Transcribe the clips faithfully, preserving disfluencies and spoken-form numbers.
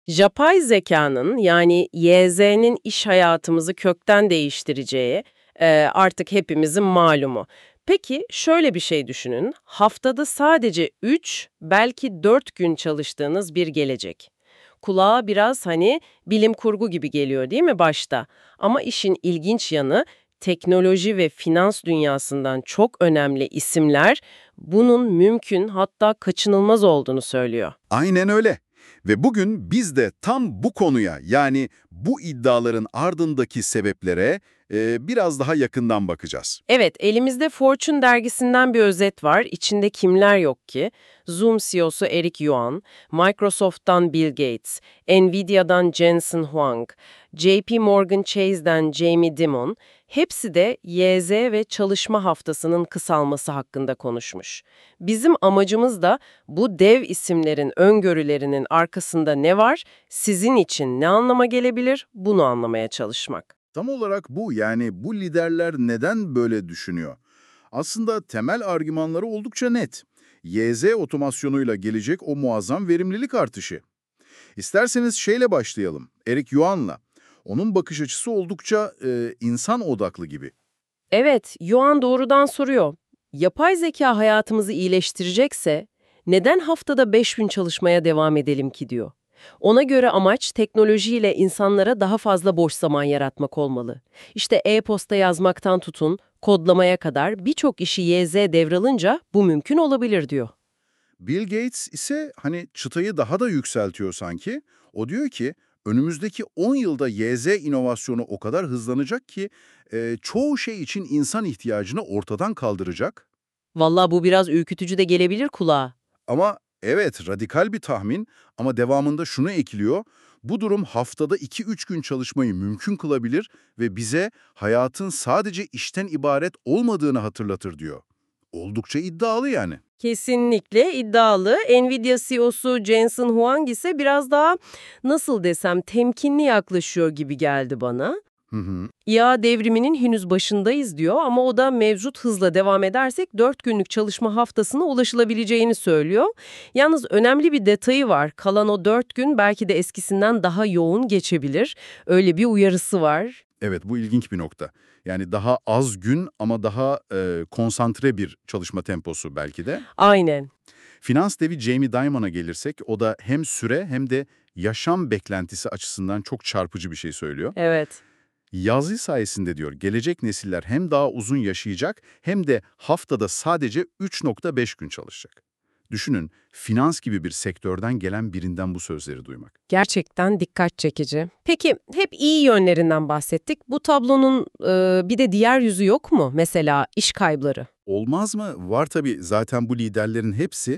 Yapay zekanın yani Y Z'nin iş hayatımızı kökten değiştireceği e, artık hepimizin malumu. Peki şöyle bir şey düşünün. Haftada sadece üç, belki dört gün çalıştığınız bir gelecek. Kulağa biraz hani bilim kurgu gibi geliyor değil mi başta? Ama işin ilginç yanı teknoloji ve finans dünyasından çok önemli isimler bunun mümkün hatta kaçınılmaz olduğunu söylüyor. Aynen öyle. Ve bugün biz de tam bu konuya, yani bu iddiaların ardındaki sebeplere e, biraz daha yakından bakacağız. Evet, elimizde Fortune dergisinden bir özet var. İçinde kimler yok ki? Zoom C E O'su Eric Yuan, Microsoft'tan Bill Gates, Nvidia'dan Jensen Huang, J P Morgan Chase'den Jamie Dimon, hepsi de Y Z ve çalışma haftasının kısalması hakkında konuşmuş. Bizim amacımız da bu dev isimlerin öngörülerinin arkasında ne var, sizin için ne anlama gelebilir, bunu anlamaya çalışmak. Tam olarak bu, yani bu liderler neden böyle düşünüyor? Aslında temel argümanları oldukça net. Y Z otomasyonuyla gelecek o muazzam verimlilik artışı. İsterseniz şeyle başlayalım, Eric Yuan'la. Onun bakış açısı oldukça e, insan odaklı gibi. Evet, Yuan doğrudan soruyor. Yapay zeka hayatımızı iyileştirecekse neden haftada beş gün çalışmaya devam edelim ki diyor. Ona göre amaç teknolojiyle insanlara daha fazla boş zaman yaratmak olmalı. İşte e-posta yazmaktan tutun, kodlamaya kadar birçok işi Y Z devralınca bu mümkün olabilir diyor. Bill Gates ise hani çıtayı daha da yükseltiyor sanki. O diyor ki önümüzdeki on yılda Y Z inovasyonu o kadar hızlanacak ki e, çoğu şey için insan ihtiyacını ortadan kaldıracak. Vallahi bu biraz ürkütücü de gelebilir kulağa. Ama evet, radikal bir tahmin, ama devamında şunu ekliyor. Bu durum haftada iki üç gün çalışmayı mümkün kılabilir ve bize hayatın sadece işten ibaret olmadığını hatırlatır diyor. Oldukça iddialı yani. Kesinlikle iddialı. Nvidia C E O'su Jensen Huang ise biraz daha nasıl desem temkinli yaklaşıyor gibi geldi bana. Hı hı. İ A devriminin henüz başındayız diyor ama o da mevcut hızla devam edersek dört günlük çalışma haftasına ulaşılabileceğini söylüyor. Yalnız önemli bir detayı var. Kalan o dört gün belki de eskisinden daha yoğun geçebilir. Öyle bir uyarısı var. Evet, bu ilginç bir nokta. Yani daha az gün ama daha e, konsantre bir çalışma temposu belki de. Aynen. Finans devi Jamie Dimon'a gelirsek, o da hem süre hem de yaşam beklentisi açısından çok çarpıcı bir şey söylüyor. Evet. Yazı sayesinde diyor, gelecek nesiller hem daha uzun yaşayacak hem de haftada sadece üç nokta beş gün çalışacak. Düşünün, finans gibi bir sektörden gelen birinden bu sözleri duymak. Gerçekten dikkat çekici. Peki hep iyi yönlerinden bahsettik. Bu tablonun e, bir de diğer yüzü yok mu? Mesela iş kaybları. Olmaz mı? Var tabii, zaten bu liderlerin hepsi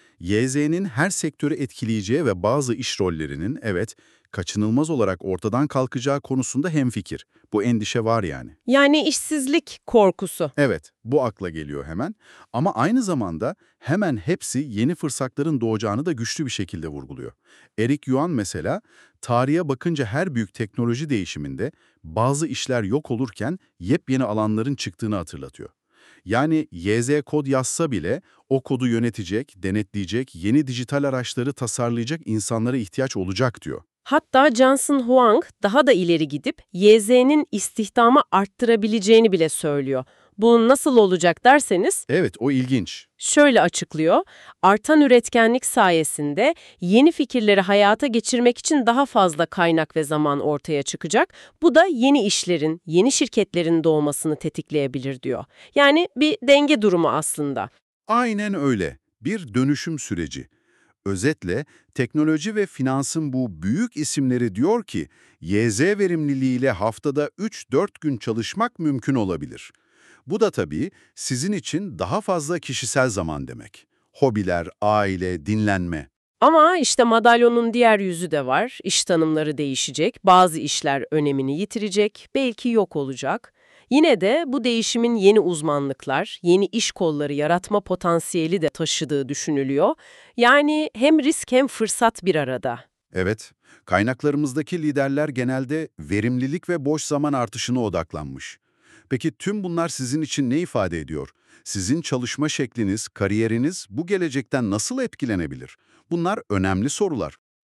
Y Z'nin her sektörü etkileyeceği ve bazı iş rollerinin, evet, kaçınılmaz olarak ortadan kalkacağı konusunda hemfikir. Bu endişe var yani. Yani işsizlik korkusu. Evet, bu akla geliyor hemen. Ama aynı zamanda hemen hepsi yeni fırsatların doğacağını da güçlü bir şekilde vurguluyor. Eric Yuan mesela, tarihe bakınca her büyük teknoloji değişiminde bazı işler yok olurken yepyeni alanların çıktığını hatırlatıyor. Yani Y Z kod yazsa bile o kodu yönetecek, denetleyecek, yeni dijital araçları tasarlayacak insanlara ihtiyaç olacak diyor. Hatta Johnson Huang daha da ileri gidip Y Z'nin istihdamı arttırabileceğini bile söylüyor. Bu nasıl olacak derseniz Evet, o ilginç. şöyle açıklıyor. Artan üretkenlik sayesinde yeni fikirleri hayata geçirmek için daha fazla kaynak ve zaman ortaya çıkacak. Bu da yeni işlerin, yeni şirketlerin doğmasını tetikleyebilir diyor. Yani bir denge durumu aslında. Aynen öyle. Bir dönüşüm süreci. Özetle, teknoloji ve finansın bu büyük isimleri diyor ki, Y Z verimliliğiyle haftada üç dört gün çalışmak mümkün olabilir. Bu da tabii sizin için daha fazla kişisel zaman demek. Hobiler, aile, dinlenme. Ama işte madalyonun diğer yüzü de var. İş tanımları değişecek, bazı işler önemini yitirecek, belki yok olacak. Yine de bu değişimin yeni uzmanlıklar, yeni iş kolları yaratma potansiyeli de taşıdığı düşünülüyor. Yani hem risk hem fırsat bir arada. Evet, kaynaklarımızdaki liderler genelde verimlilik ve boş zaman artışına odaklanmış. Peki tüm bunlar sizin için ne ifade ediyor? Sizin çalışma şekliniz, kariyeriniz bu gelecekten nasıl etkilenebilir? Bunlar önemli sorular.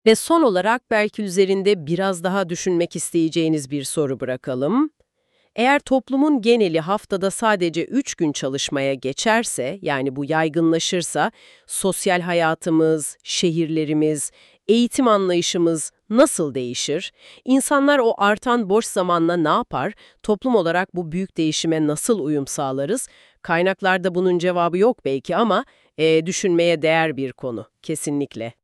Ve son olarak belki üzerinde biraz daha düşünmek isteyeceğiniz bir soru bırakalım. Eğer toplumun geneli haftada sadece üç gün çalışmaya geçerse, yani bu yaygınlaşırsa, sosyal hayatımız, şehirlerimiz, eğitim anlayışımız nasıl değişir? İnsanlar o artan boş zamanla ne yapar? Toplum olarak bu büyük değişime nasıl uyum sağlarız? Kaynaklarda bunun cevabı yok belki ama e, düşünmeye değer bir konu, kesinlikle.